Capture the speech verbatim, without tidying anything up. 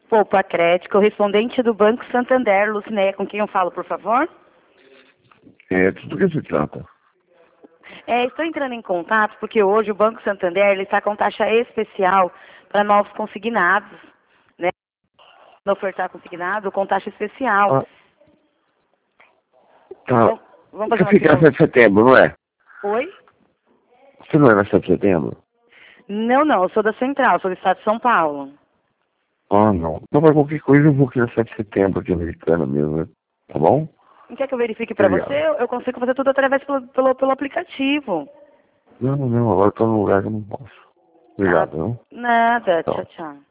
Poupa Crédito, correspondente do Banco Santander, Lucinéia, com quem eu falo, por favor? É, tudo que se trata. É, estou entrando em contato porque hoje o Banco Santander ele está com taxa especial para novos consignados, né? Para ofertar consignado com taxa especial. Ah, tá. Então, vamos fazer Você uma fica simulação. na sete de setembro, não é? Oi? Você não é na sete de setembro? Não, não, eu sou da Central, sou do estado de São Paulo. Ah, não. Então, para qualquer coisa, eu vou aqui na sete de setembro, aqui americana mesmo, né? Tá bom? Não quer que eu verifique para você? Obrigado. Eu eu consigo fazer tudo através pelo, pelo, pelo aplicativo. Não, não, agora eu tô num lugar que eu não posso. Ah, Obrigado, não? nada, tchau, Tchau. tchau.